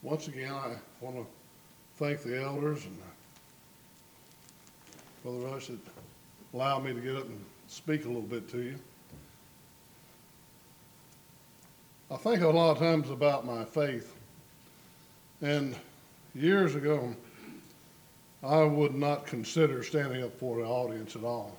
Once again, I want to thank the elders and Brother Rush that allowed me to get up and speak a little bit to you. I think a lot of times about my faith, and years ago, I would not consider standing up for the audience at all,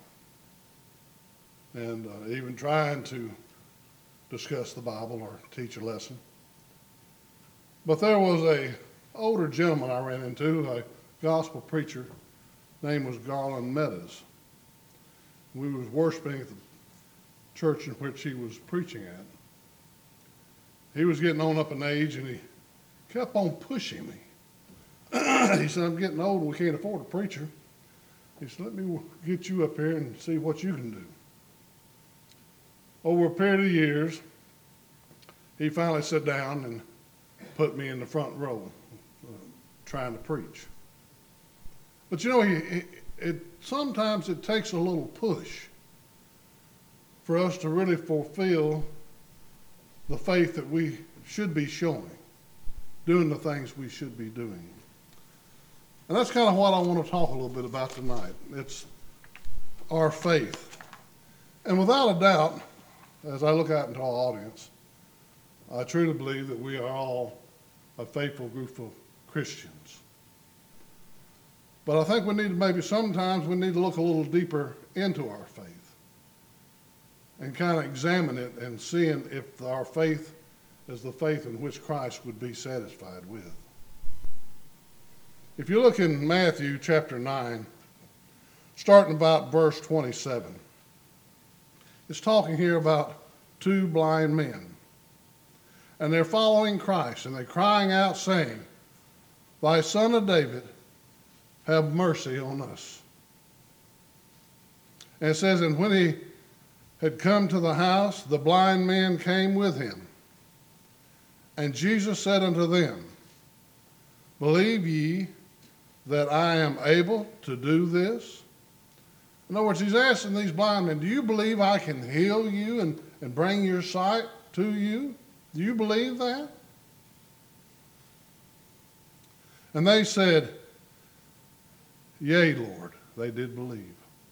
and even trying to discuss the Bible or teach a lesson. But there was a older gentleman I ran into, a gospel preacher. His name was Garland Meadows. We was worshiping at the church in which he was preaching at. He was getting on up in age, and he kept on pushing me. He said, "I'm getting old and we can't afford a preacher." He said, "Let me get you up here and see what you can do." Over a period of years, he finally sat down and put me in the front row trying to preach. But you know, sometimes it takes a little push for us to really fulfill the faith that we should be showing, doing the things we should be doing. And that's kind of what I want to talk a little bit about tonight. It's our faith. And without a doubt, as I look out into our audience, I truly believe that we are all a faithful group of Christians. But I think sometimes we need to look a little deeper into our faith and kind of examine it and seeing if our faith is the faith in which Christ would be satisfied with. If you look in Matthew chapter 9, starting about verse 27, it's talking here about two blind men. And they're following Christ, and they're crying out, saying, "Thy Son of David, have mercy on us." And it says, "And when he had come to the house, the blind men came with him. And Jesus said unto them, Believe ye that I am able to do this?" In other words, he's asking these blind men, do you believe I can heal you and bring your sight to you? Do you believe that? And they said, "Yea, Lord." They did believe.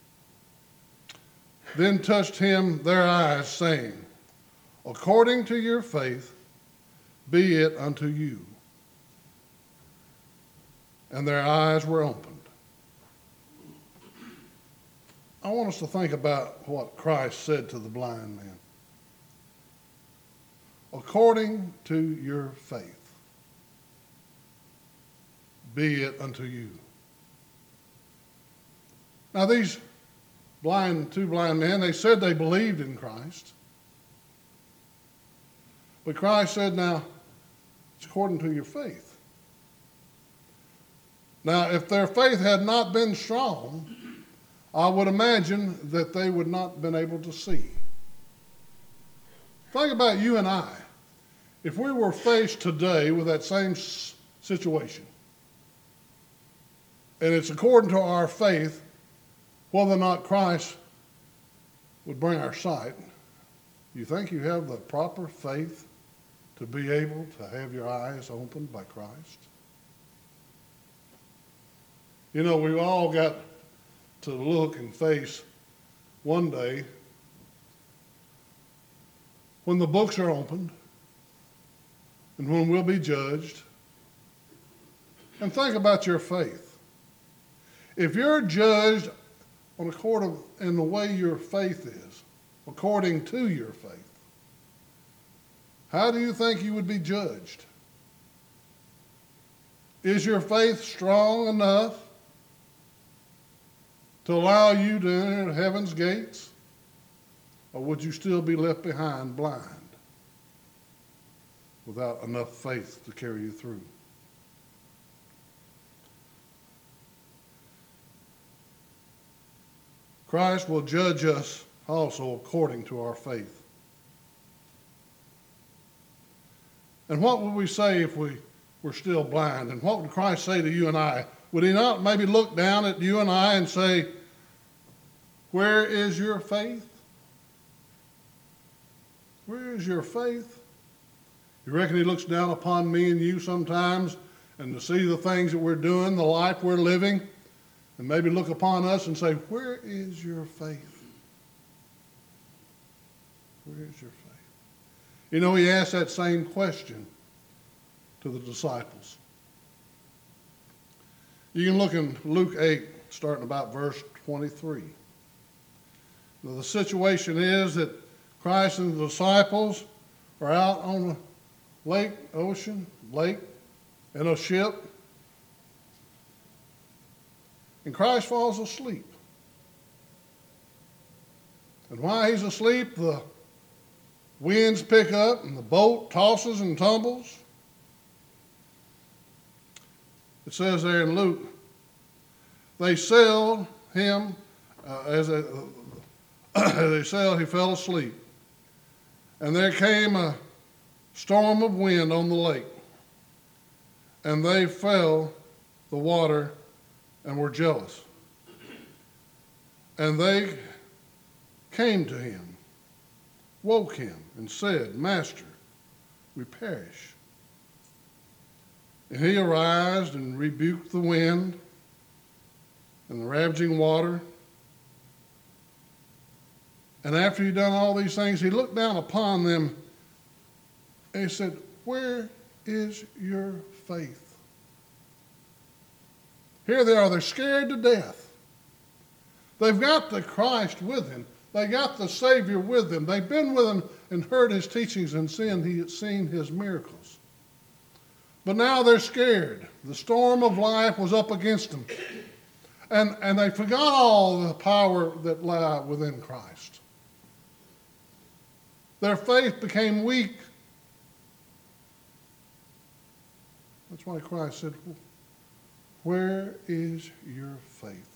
Then touched him their eyes, saying, "According to your faith, be it unto you." And their eyes were opened. I want us to think about what Christ said to the blind man. According to your faith, be it unto you. Now these two blind men, they said they believed in Christ. But Christ said, now, it's according to your faith. Now, if their faith had not been strong, I would imagine that they would not have been able to see. Think about you and I. If we were faced today with that same situation, and it's according to our faith, whether or not Christ would bring our sight, you think you have the proper faith to be able to have your eyes opened by Christ? You know, we've all got to look and face one day when the books are opened and when we'll be judged. And think about your faith. If you're judged in the way your faith is, according to your faith, how do you think you would be judged? Is your faith strong enough to allow you to enter heaven's gates? Or would you still be left behind blind without enough faith to carry you through? Christ will judge us also according to our faith. And what would we say if we were still blind? And what would Christ say to you and I? Would he not maybe look down at you and I and say, "Where is your faith? Where is your faith?" You reckon he looks down upon me and you sometimes and to see the things that we're doing, the life we're living, and maybe look upon us and say, where is your faith? Where is your faith? You know, he asked that same question to the disciples. You can look in Luke 8, starting about verse 23. Now, the situation is that Christ and the disciples are out on the lake, in a ship, and Christ falls asleep. And while he's asleep, the winds pick up and the boat tosses and tumbles. It says there in Luke, they sailed him, as they sailed, he fell asleep. And there came a storm of wind on the lake, and they fell the water and were jealous. And they came to him, woke him, and said, Master, we perish. And he arose and rebuked the wind and the ravaging water. And after he'd done all these things, he looked down upon them and he said, where is your faith? Here they are, they're scared to death. They've got the Christ with them. They got the Savior with them. They've been with him and heard his teachings and seen his miracles. But now they're scared. The storm of life was up against them. And they forgot all the power that lay within Christ. Their faith became weak. That's why Christ said, where is your faith?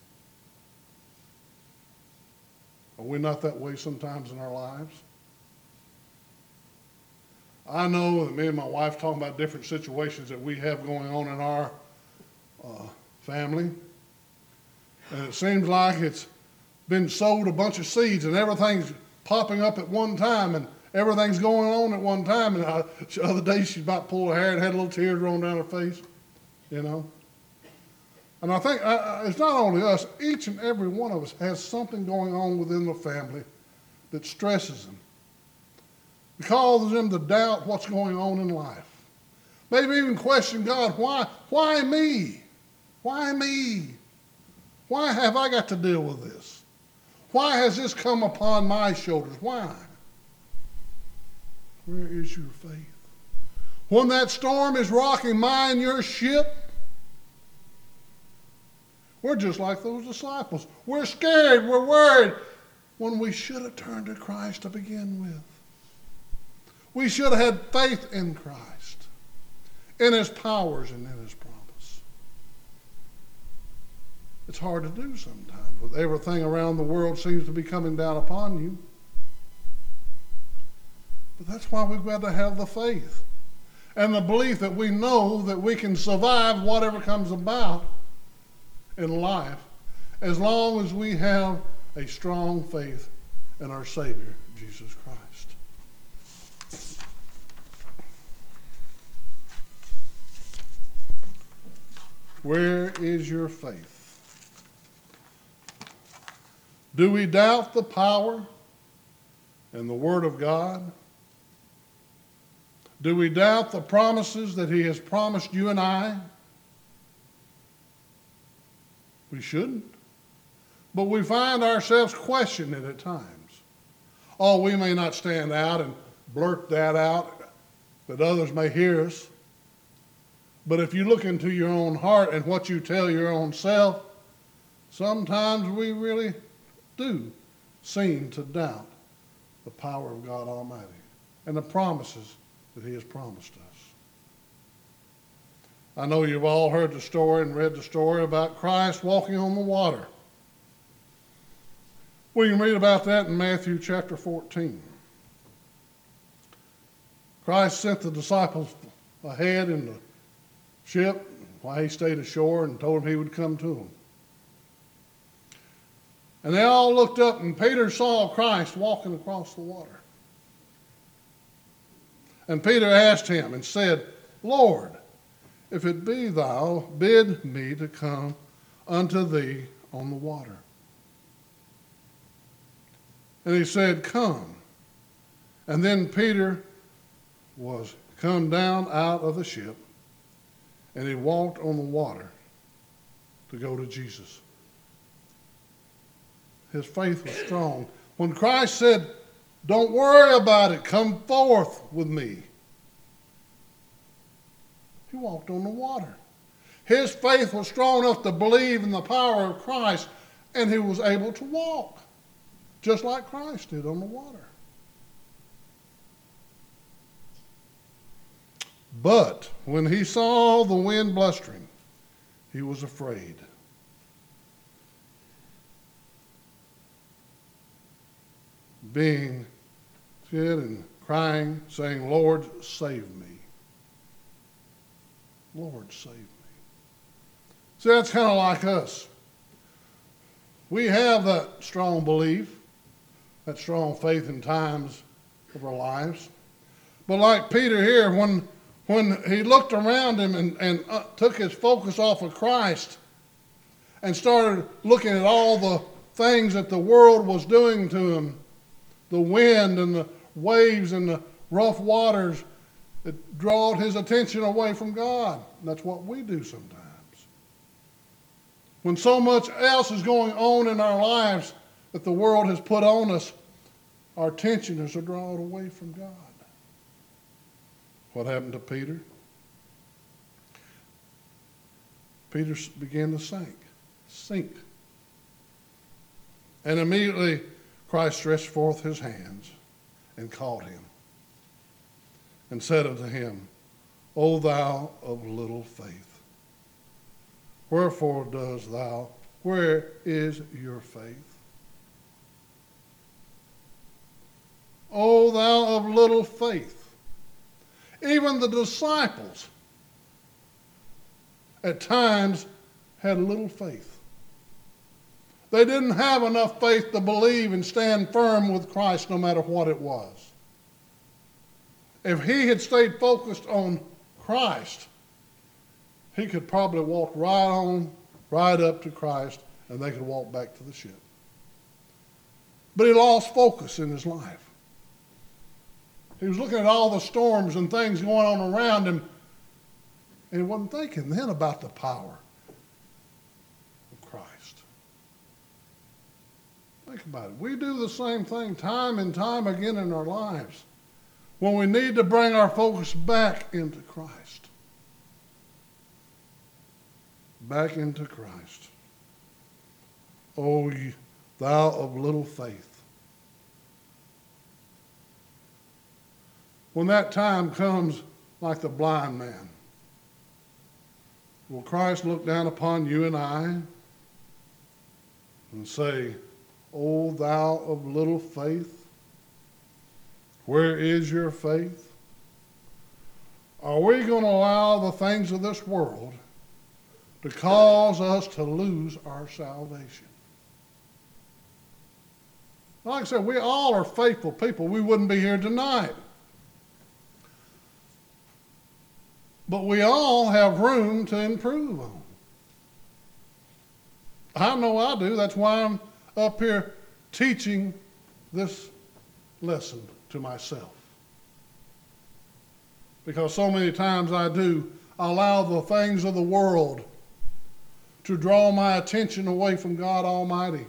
Are we not that way sometimes in our lives? I know that me and my wife talking about different situations that we have going on in our family. And it seems like it's been sowed a bunch of seeds and everything's popping up at one time and everything's going on at one time. And the other day she about pulled her hair and had little tears rolling down her face, you know. And I think it's not only us, each and every one of us has something going on within the family that stresses them. It causes them to doubt what's going on in life. Maybe even question God, why me? Why me? Why have I got to deal with this? Why has this come upon my shoulders? Why? Where is your faith? When that storm is rocking mine, your ship, we're just like those disciples. We're scared, we're worried, when we should have turned to Christ to begin with. We should have had faith in Christ, in his powers and in his promise. It's hard to do sometimes with everything around the world seems to be coming down upon you. But that's why we've got to have the faith and the belief that we know that we can survive whatever comes about in life as long as we have a strong faith in our Savior, Jesus Christ. Where is your faith? Do we doubt the power and the Word of God? Do we doubt the promises that he has promised you and I? We shouldn't. But we find ourselves questioning it at times. Oh, we may not stand out and blurt that out, that others may hear us. But if you look into your own heart and what you tell your own self, sometimes we really do seem to doubt the power of God Almighty and the promises that he has promised us. I know you've all heard the story and read the story about Christ walking on the water. We can read about that in Matthew chapter 14. Christ sent the disciples ahead in the ship while he stayed ashore and told them he would come to them. And they all looked up and Peter saw Christ walking across the water. And Peter asked him and said, Lord, if it be thou, bid me to come unto thee on the water. And he said, come. And then Peter was come down out of the ship, and he walked on the water to go to Jesus. His faith was strong. When Christ said, don't worry about it, come forth with me, he walked on the water. His faith was strong enough to believe in the power of Christ, and he was able to walk, just like Christ did on the water. But when he saw the wind blustering, he was afraid. Being sad and crying, saying, Lord, save me. Lord, save me. See, that's kind of like us. We have that strong belief, that strong faith in times of our lives. But like Peter here, when he looked around him and took his focus off of Christ and started looking at all the things that the world was doing to him, the wind and the waves and the rough waters, it drawed his attention away from God. And that's what we do sometimes. When so much else is going on in our lives that the world has put on us, our attention is drawn away from God. What happened to Peter? Peter began to sink. And immediately Christ stretched forth his hands and caught him and said unto him, O thou of little faith, wherefore where is your faith? O thou of little faith. Even the disciples at times had little faith. They didn't have enough faith to believe and stand firm with Christ no matter what it was. If he had stayed focused on Christ, he could probably walk right up to Christ, and they could walk back to the ship. But he lost focus in his life. He was looking at all the storms and things going on around him, and he wasn't thinking then about the power of Christ. Think about it. We do the same thing time and time again in our lives when we need to bring our focus back into Christ. Back into Christ. O thou of little faith. When that time comes, like the blind man, will Christ look down upon you and I and say, O thou of little faith, where is your faith? Are we going to allow the things of this world to cause us to lose our salvation? Like I said, we all are faithful people. We wouldn't be here tonight. But we all have room to improve on. I know I do. That's why I'm up here teaching this lesson to myself. Because so many times I do allow the things of the world to draw my attention away from God Almighty.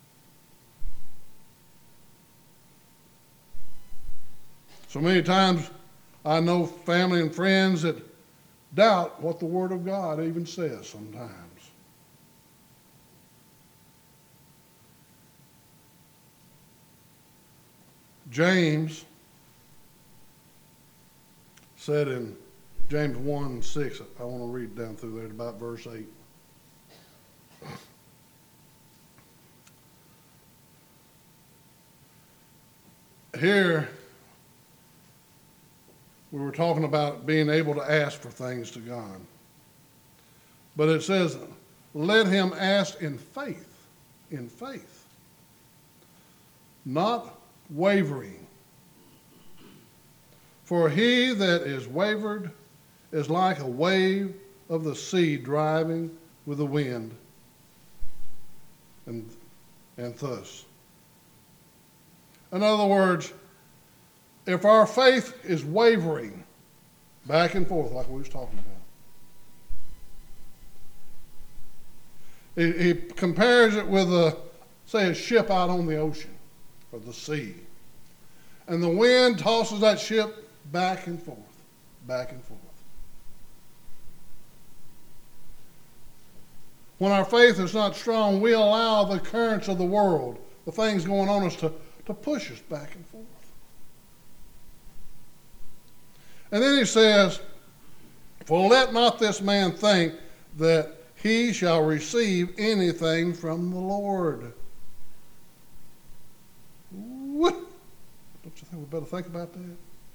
So many times I know family and friends that doubt what the Word of God even says sometimes. James said in James 1:6, I want to read down through there to about verse 8. Here, we were talking about being able to ask for things to God. But it says, let him ask in faith, not wavering. For he that is wavered is like a wave of the sea driving with the wind, and thus. In other words, if our faith is wavering back and forth like we was talking about, he compares it with say a ship out on the ocean or the sea. And the wind tosses that ship back and forth, back and forth. When our faith is not strong, we allow the currents of the world, the things going on us, to push us back and forth. And then he says, for let not this man think that he shall receive anything from the Lord. What? Don't you think we better think about that?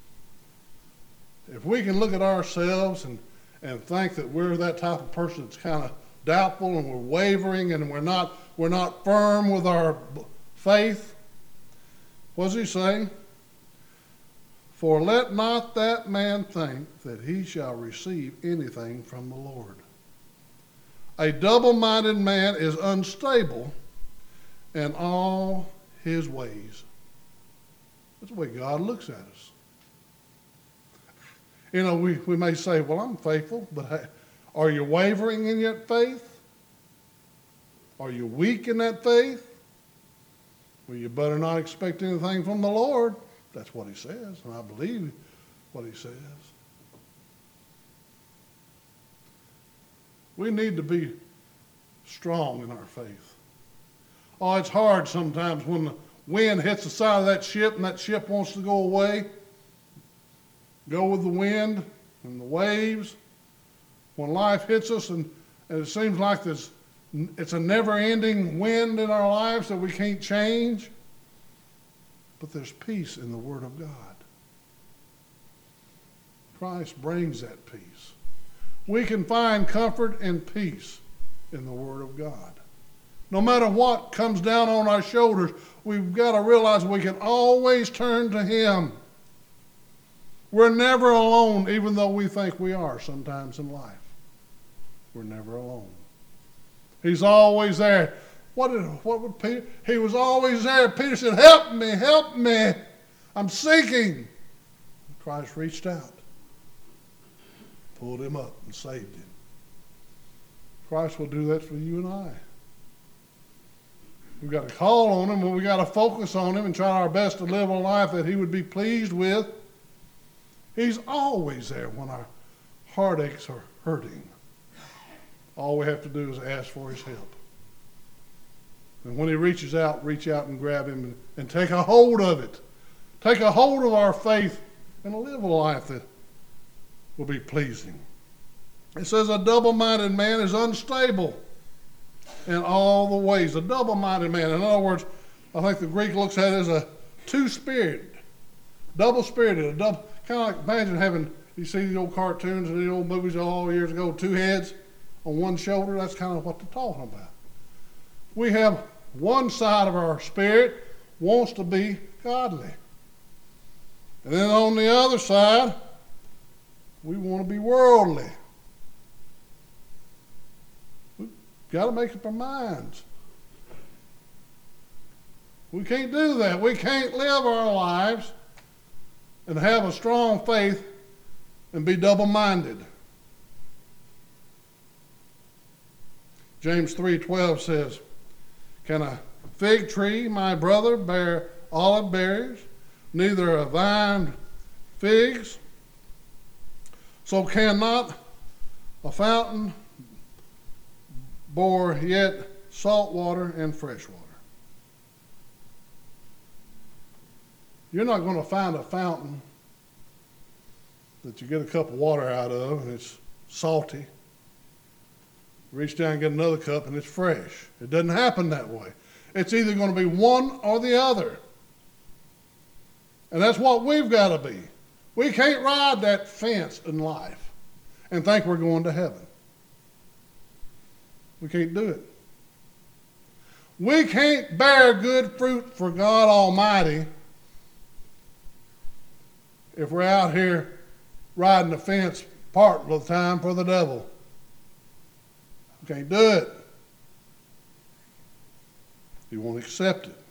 If we can look at ourselves and think that we're that type of person that's kind of doubtful and we're wavering and we're not firm with our faith, what's he saying? For let not that man think that he shall receive anything from the Lord. A double-minded man is unstable in all his ways. That's the way God looks at us. You know, we may say, well, I'm faithful, but hey, are you wavering in your faith? Are you weak in that faith? Well, you better not expect anything from the Lord. That's what he says, and I believe what he says. We need to be strong in our faith. Oh, it's hard sometimes when the wind hits the side of that ship and that ship wants to go away. Go with the wind and the waves. When life hits us and it seems like it's a never-ending wind in our lives that we can't change. But there's peace in the Word of God. Christ brings that peace. We can find comfort and peace in the Word of God. No matter what comes down on our shoulders, we've got to realize we can always turn to Him. We're never alone, even though we think we are sometimes in life. We're never alone. He's always there. What would Peter? He was always there. Peter said, help me. I'm sinking. Christ reached out, pulled him up, and saved him. Christ will do that for you and I. We've got to call on him, and we've got to focus on him and try our best to live a life that he would be pleased with. He's always there when our heartaches are hurting. All we have to do is ask for his help. And when he reaches out, reach out and grab him and take a hold of it. Take a hold of our faith and live a life that will be pleasing. It says a double-minded man is unstable in all the ways. A double-minded man. In other words, I think the Greek looks at it as a two-spirited, double-spirited, kind of like imagine having, you see the old cartoons and the old movies all years ago, two heads on one shoulder. That's kind of what they're talking about. We have one side of our spirit wants to be godly. And then on the other side, we want to be worldly. We've got to make up our minds. We can't do that. We can't live our lives and have a strong faith and be double-minded. James 3:12 says, can a fig tree, my brother, bear olive berries, neither a vine figs? So cannot a fountain bore yet salt water and fresh water? You're not going to find a fountain that you get a cup of water out of and it's salty. Reach down and get another cup and it's fresh. It doesn't happen that way. It's either going to be one or the other. And that's what we've got to be. We can't ride that fence in life and think we're going to heaven. We can't do it. We can't bear good fruit for God Almighty if we're out here riding the fence part of the time for the devil. We can't do it. He won't accept it.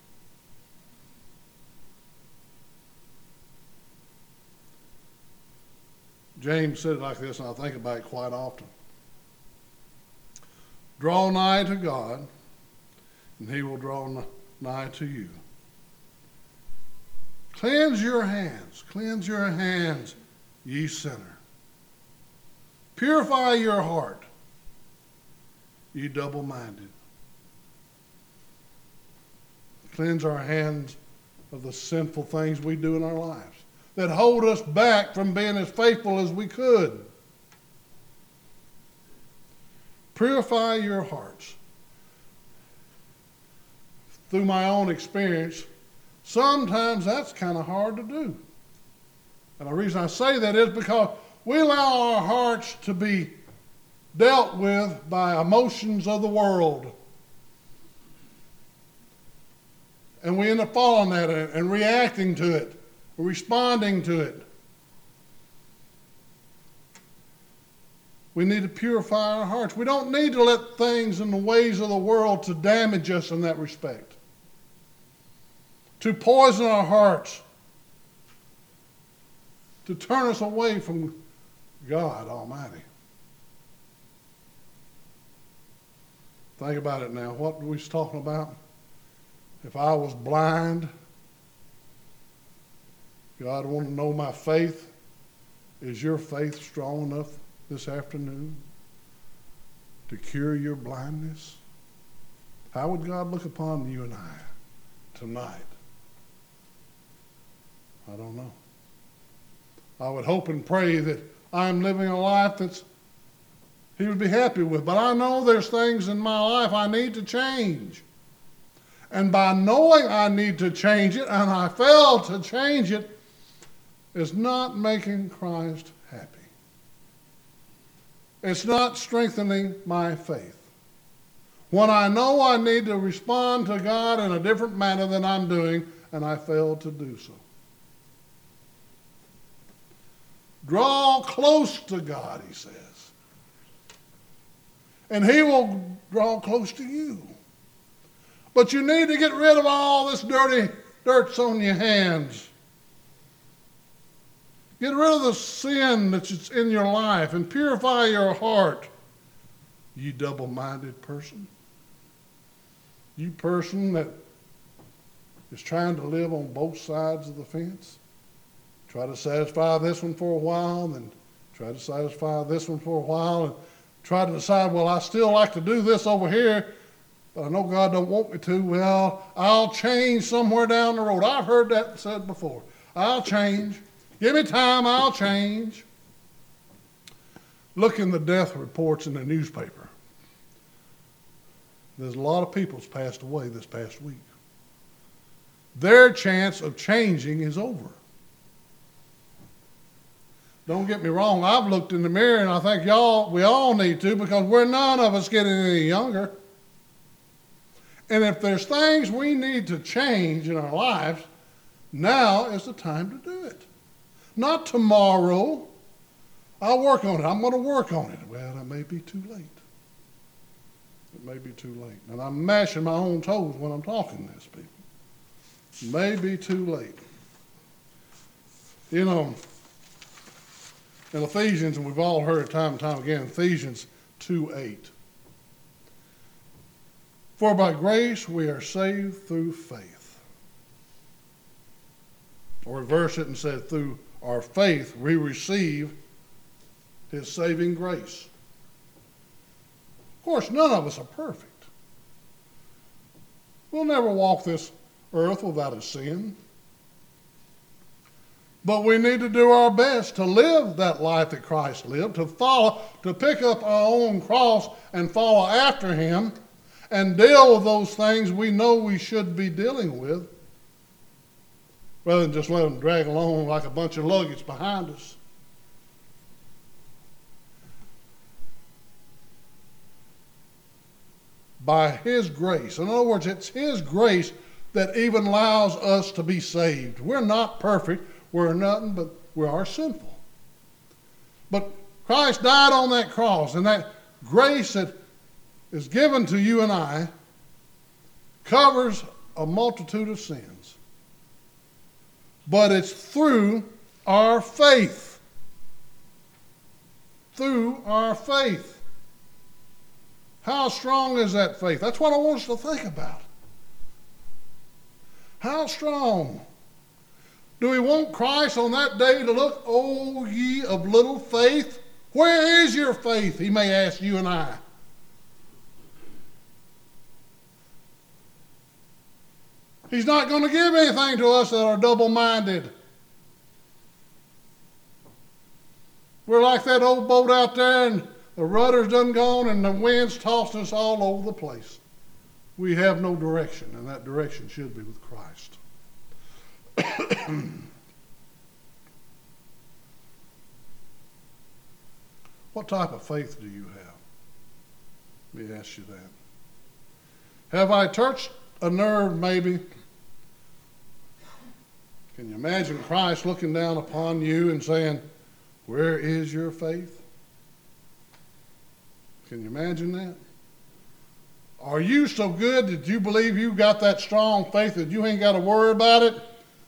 James said it like this, and I think about it quite often. Draw nigh to God, and he will draw nigh to you. Cleanse your hands, ye sinner. Purify your heart, ye double-minded. Cleanse our hands of the sinful things we do in our lives that hold us back from being as faithful as we could. Purify your hearts. Through my own experience, sometimes that's kind of hard to do. And the reason I say that is because we allow our hearts to be dealt with by emotions of the world. And we end up following that and reacting to it, responding to it. We need to purify our hearts. We don't need to let things and the ways of the world to damage us in that respect, to poison our hearts, to turn us away from God Almighty. Think about it now. What were we talking about? If I was blind, God wanted to know my faith. Is your faith strong enough this afternoon to cure your blindness? How would God look upon you and I tonight? I don't know. I would hope and pray that I'm living a life that's He would be happy with. But I know there's things in my life I need to change. And by knowing I need to change it, and I fail to change it, is not making Christ happy. It's not strengthening my faith. When I know I need to respond to God in a different manner than I'm doing, and I fail to do so. Draw close to God, he says. And he will draw close to you. But you need to get rid of all this dirt's on your hands. Get rid of the sin that's in your life and purify your heart, you double-minded person. You person that is trying to live on both sides of the fence. Try to satisfy this one for a while, then try to satisfy this one for a while, and try to decide, well, I still like to do this over here, but I know God don't want me to. Well, I'll change somewhere down the road. I've heard that said before. I'll change. Give me time, I'll change. Look in the death reports in the newspaper. There's a lot of people that's passed away this past week. Their chance of changing is over. Don't get me wrong, I've looked in the mirror and I think we all need to, because we're none of us getting any younger. And if there's things we need to change in our lives, now is the time to do it. Not tomorrow. I'll work on it. I'm going to work on it. Well, it may be too late. It may be too late. And I'm mashing my own toes when I'm talking this, people. It may be too late. You know, in Ephesians, and we've all heard it time and time again, Ephesians 2:8. For by grace we are saved through faith. Or reverse it and say, through our faith we receive his saving grace. Of course, none of us are perfect. We'll never walk this earth without a sin. But we need to do our best to live that life that Christ lived, to follow, to pick up our own cross and follow after him and deal with those things we know we should be dealing with, rather than just let them drag along like a bunch of luggage behind us. By his grace. In other words, it's his grace that even allows us to be saved. We're not perfect. we're nothing, but we are sinful. But Christ died on that cross, and that grace that is given to you and I covers a multitude of sins. But it's through our faith. Through our faith. How strong is that faith? That's what I want us to think about. How strong? Do we want Christ on that day to look, "O ye of little faith"? Where is your faith? He may ask you and I. He's not going to give anything to us that are double-minded. We're like that old boat out there, and the rudder's done gone, and the wind's tossing us all over the place. We have no direction, and that direction should be with Christ. What type of faith do you have? Let me ask you that. Have I touched a nerve, maybe? Can you imagine Christ looking down upon you and saying, "Where is your faith?" Can you imagine that? Are you so good that you believe you got that strong faith that you ain't got to worry about it?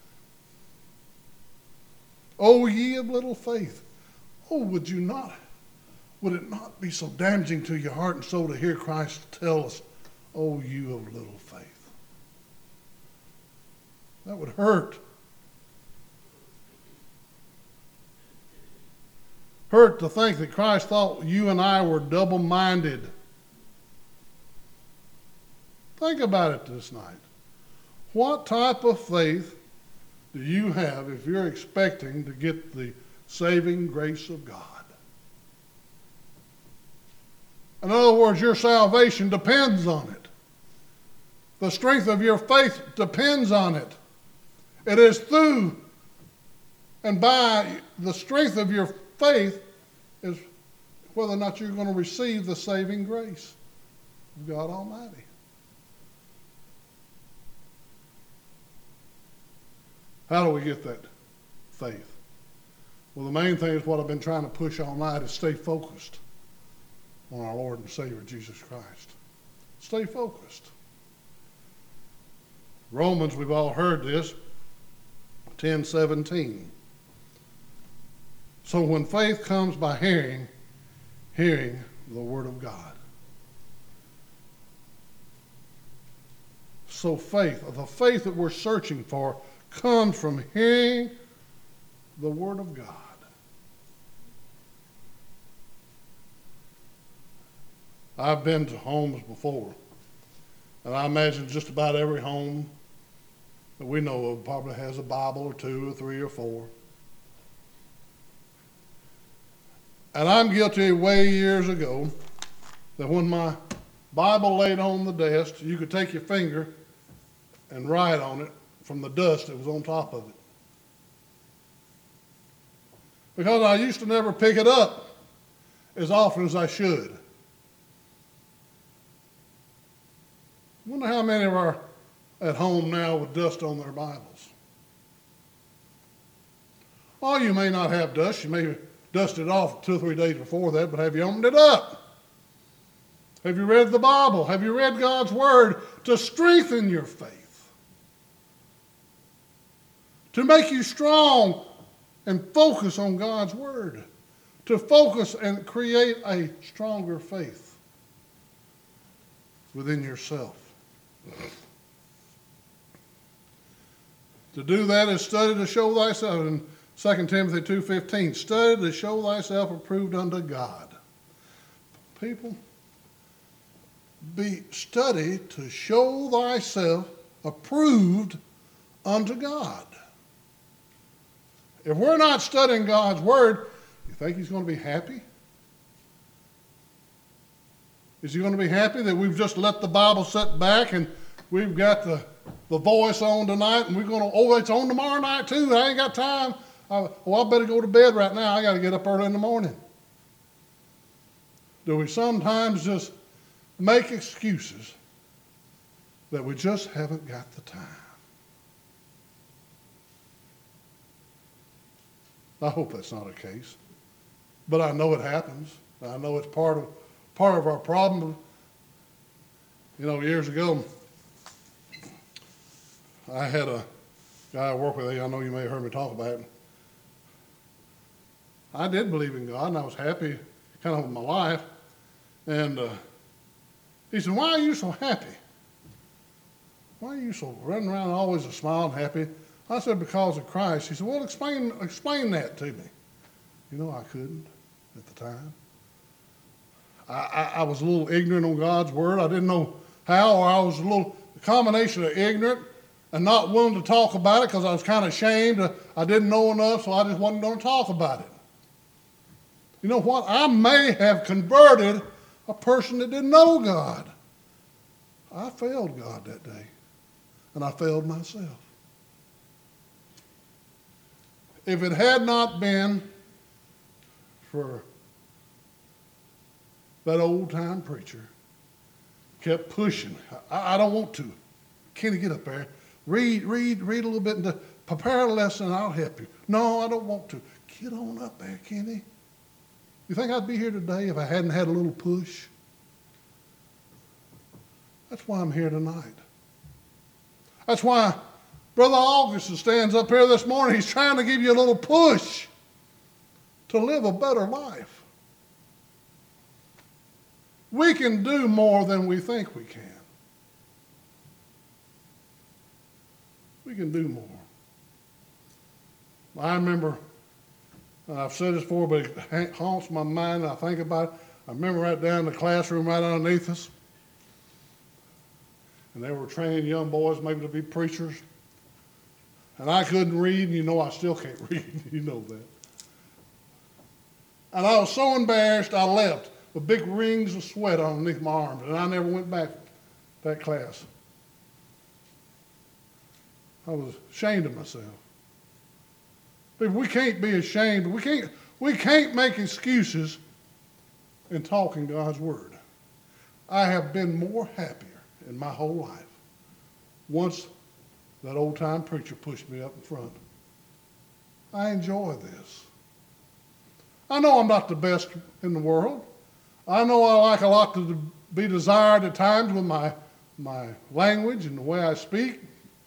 "O ye of little faith." Oh, would it not be so damaging to your heart and soul to hear Christ tell us, "O you of little faith"? That would hurt. Hurt to think that Christ thought you and I were double-minded. Think about it this night. What type of faith do you have if you're expecting to get the saving grace of God? In other words, your salvation depends on it. The strength of your faith depends on it. It is through and by the strength of your faith is whether or not you're going to receive the saving grace of God Almighty. How do we get that faith? Well, the main thing is what I've been trying to push all night is stay focused on our Lord and Savior, Jesus Christ. Stay focused. Romans, we've all heard this, 10:17. So when faith comes by hearing the Word of God. So faith, the faith that we're searching for, comes from hearing the Word of God. I've been to homes before, and I imagine just about every home that we know of probably has a Bible or two or three or four. And I'm guilty way years ago that when my Bible laid on the desk, you could take your finger and write on it from the dust that was on top of it. Because I used to never pick it up as often as I should. I wonder how many are at home now with dust on their Bibles. Oh, you may not have dust. You may dust it off 2 or 3 days before that, but have you opened it up? Have you read the Bible? Have you read God's Word to strengthen your faith? To make you strong and focus on God's Word. To focus and create a stronger faith within yourself. To do that is study to show thyself. In 2 Timothy 2:15, study to show thyself approved unto God. People, study to show thyself approved unto God. If we're not studying God's Word, you think He's going to be happy? Is He going to be happy that we've just let the Bible sit back and we've got the voice on tonight and we're going to, oh, it's on tomorrow night too, I ain't got time. I better go to bed right now. I got to get up early in the morning. Do we sometimes just make excuses that we just haven't got the time? I hope that's not the case. But I know it happens. I know it's part of our problem. You know, years ago, I had a guy I work with. I know you may have heard me talk about it. I did believe in God, and I was happy kind of with my life. And he said, "Why are you so happy? Why are you so running around always a smiling, happy?" I said, "Because of Christ." He said, "Well, explain that to me." You know, I couldn't at the time. I was a little ignorant on God's word. I didn't know how, or I was a combination of ignorant and not willing to talk about it because I was kind of ashamed. I didn't know enough, so I just wasn't going to talk about it. You know what? I may have converted a person that didn't know God. I failed God that day, and I failed myself. If it had not been for that old-time preacher, kept pushing. I don't want to. Kenny, get up there. Read a little bit and prepare a lesson, I'll help you. No, I don't want to. Get on up there, Kenny. You think I'd be here today if I hadn't had a little push? That's why I'm here tonight. That's why Brother Augustin stands up here this morning. He's trying to give you a little push to live a better life. We can do more than we think we can. We can do more. I remember, I've said this before, but it haunts my mind and I think about it. I remember right down in the classroom right underneath us, and they were training young boys maybe to be preachers. And I couldn't read, and you know I still can't read. You know that. And I was so embarrassed I left with big rings of sweat underneath my arms, and I never went back to that class. I was ashamed of myself. But we can't be ashamed. We can't make excuses in talking God's word. I have been more happier in my whole life once that old-time preacher pushed me up in front. I enjoy this. I know I'm not the best in the world. I know I like a lot to be desired at times with my language and the way I speak.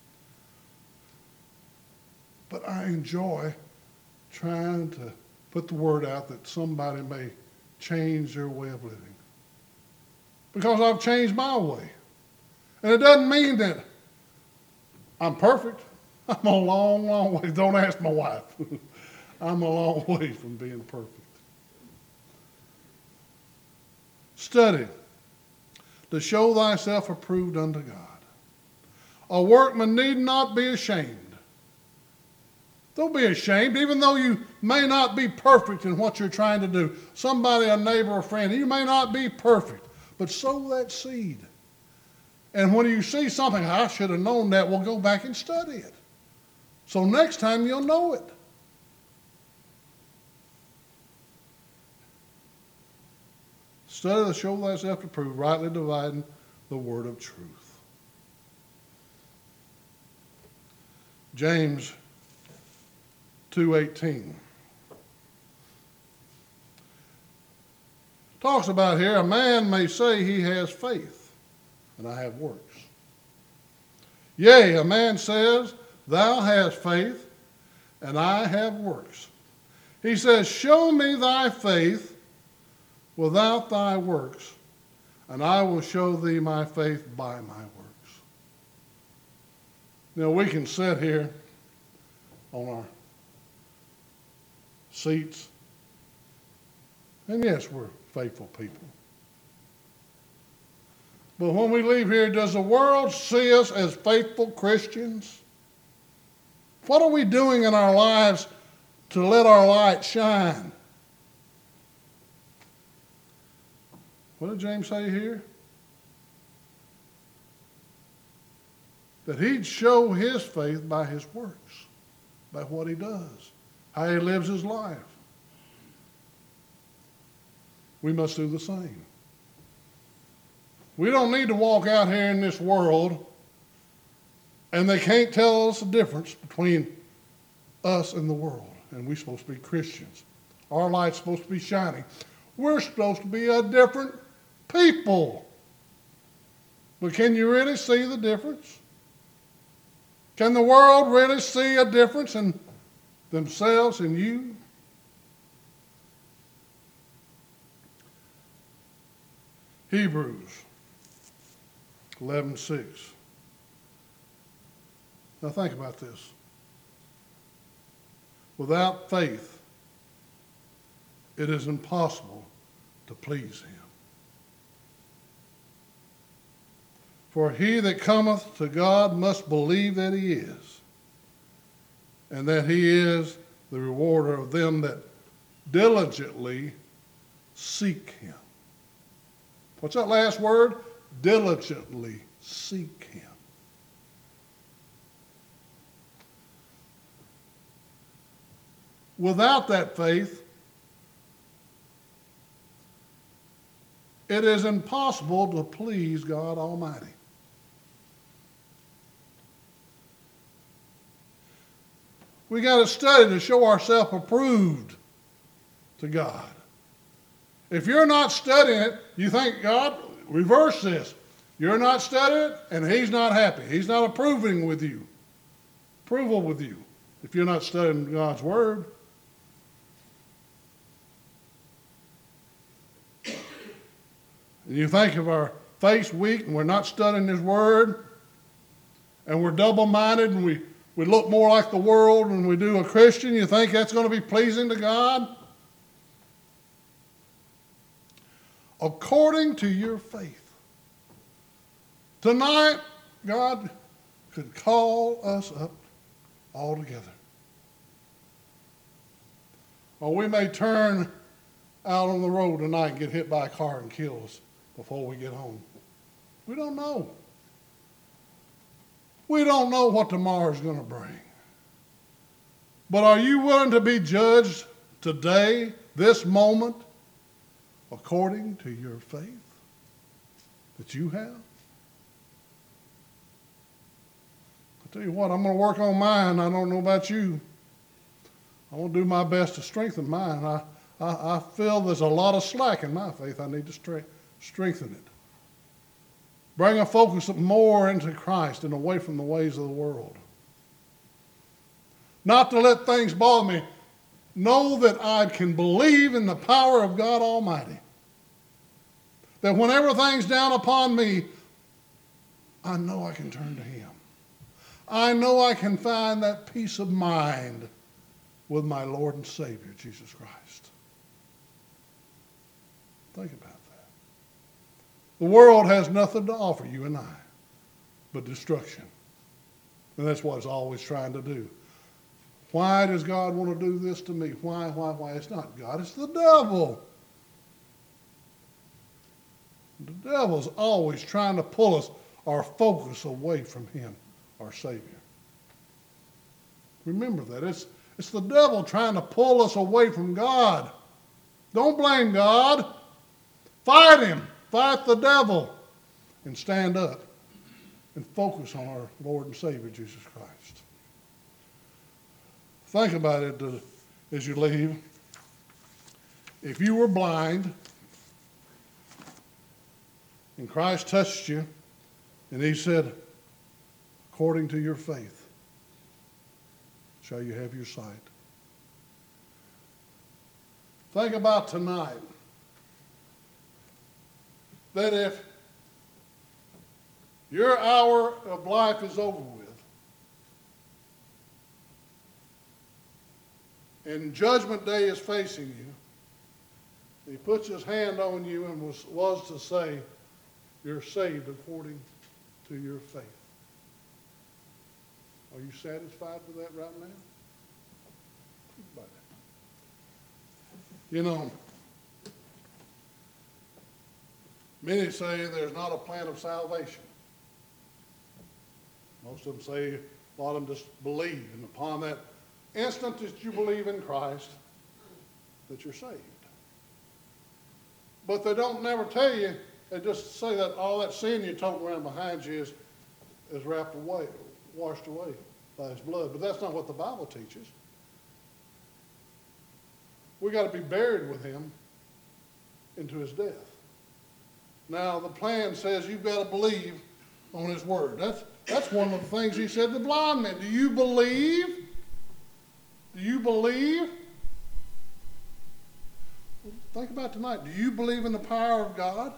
But I enjoy trying to put the word out that somebody may change their way of living. Because I've changed my way. And it doesn't mean that I'm perfect. I'm a long, long way. Don't ask my wife. I'm a long way from being perfect. Study to show thyself approved unto God. A workman need not be ashamed. Don't be ashamed, even though you may not be perfect in what you're trying to do. Somebody, a neighbor, a friend, you may not be perfect, but sow that seed. And when you see something, I should have known that, well, go back and study it. So next time you'll know it. Study to show thyself approved, rightly dividing the word of truth. James 2:18 talks about here, a man may say he has faith, and I have works. Yea, a man says, thou hast faith, and I have works. He says, show me thy faith without thy works, and I will show thee my faith by my works. Now we can sit here on our seats, and yes, we're faithful people. But when we leave here, does the world see us as faithful Christians? What are we doing in our lives to let our light shine? What did James say here? That he'd show his faith by his works, by what he does, how he lives his life. We must do the same. We don't need to walk out here in this world and they can't tell us the difference between us and the world. and we're supposed to be Christians. Our light's supposed to be shining. We're supposed to be a different people. But can you really see the difference? Can the world really see a difference in themselves and you? Hebrews 11:6. Now think about this. Without faith, it is impossible to please him. For he that cometh to God must believe that he is, and that he is the rewarder of them that diligently seek him. What's that last word? Diligently seek him. Without that faith, it is impossible to please God Almighty. We got to study to show ourselves approved to God. If you're not studying it, you think, God, reverse this. You're not studying it, and he's not happy. He's not approval with you. If you're not studying God's word. And you think if our faith's weak and we're not studying his word, and we're double-minded and we look more like the world than we do a Christian, you think that's going to be pleasing to God? According to your faith. Tonight, God could call us up all together. Or we may turn out on the road tonight and get hit by a car and kill us before we get home. We don't know. We don't know what tomorrow's going to bring. But are you willing to be judged today, this moment, according to your faith that you have? I tell you what, I'm going to work on mine. I don't know about you. I want to do my best to strengthen mine. I feel there's a lot of slack in my faith. I need to strengthen it. Bring a focus more into Christ and away from the ways of the world. Not to let things bother me. Know that I can believe in the power of God Almighty. That when everything's down upon me, I know I can turn to him. I know I can find that peace of mind with my Lord and Savior, Jesus Christ. Think about that. The world has nothing to offer you and I but destruction. And that's what it's always trying to do. Why does God want to do this to me? Why? It's not God, it's the devil. The devil's always trying to pull us, our focus away from him, our Savior. Remember that. It's the devil trying to pull us away from God. Don't blame God. Fight him. Fight the devil. And stand up and focus on our Lord and Savior, Jesus Christ. Think about it as you leave. If you were blind and Christ touched you and he said, according to your faith, shall you have your sight. Think about tonight. That if your hour of life is over with, and Judgment Day is facing you, he puts his hand on you and was to say, you're saved according to your faith. Are you satisfied with that right now? Think about it. You know, many say there's not a plan of salvation. Most of them say, a lot of them just believe, and upon that instant that you believe in Christ, that you're saved. But they don't never tell you, they just say that all that sin you tote around behind you is wrapped away, washed away by his blood. But that's not what the Bible teaches. we got to be buried with him into his death. Now, the plan says you've got to believe on his word. That's one of the things he said to the blind man. Do you believe? Do you believe? Think about tonight. Do you believe in the power of God?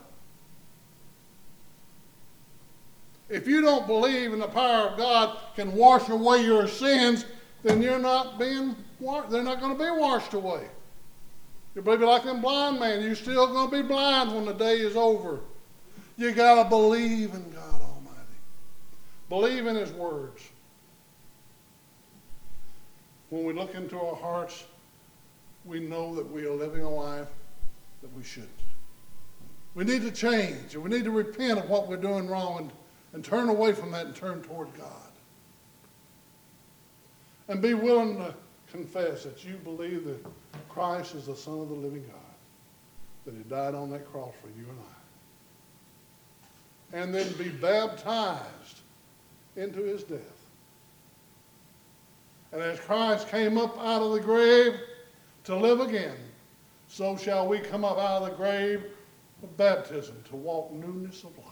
If you don't believe in the power of God can wash away your sins, then they're not going to be washed away. You're going to be like them blind man. You're still going to be blind when the day is over. You got to believe in God Almighty. Believe in his words. When we look into our hearts, we know that we are living a life that we shouldn't. We need to change, and we need to repent of what we're doing wrong and turn away from that and turn toward God. And be willing to confess that you believe that Christ is the Son of the living God, that he died on that cross for you and I. And then be baptized into his death. And as Christ came up out of the grave to live again, so shall we come up out of the grave of baptism to walk newness of life.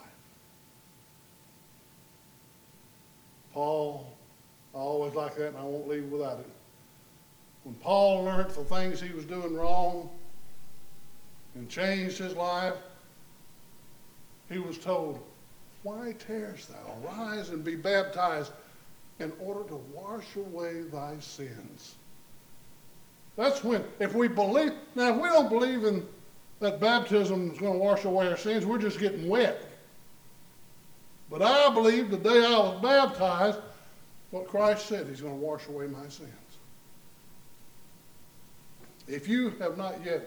Paul, I always like that, and I won't leave without it. When Paul learned the things he was doing wrong and changed his life, he was told, "Why tarriest thou? Arise and be baptized in order to wash away thy sins." That's when, if we believe, now if we don't believe in that baptism is going to wash away our sins, we're just getting wet. But I believe the day I was baptized, what Christ said, he's going to wash away my sins. If you have not yet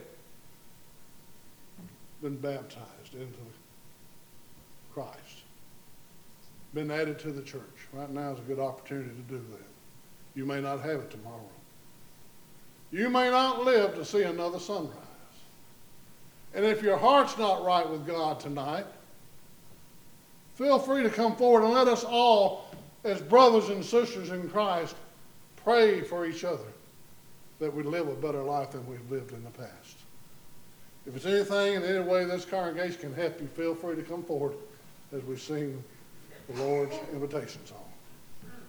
been baptized into Christ, been added to the church, right now is a good opportunity to do that. You may not have it tomorrow. You may not live to see another sunrise. And if your heart's not right with God tonight, feel free to come forward and let us all, as brothers and sisters in Christ, pray for each other that we live a better life than we've lived in the past. If it's anything in any way this congregation can help you, feel free to come forward as we sing the Lord's invitation song.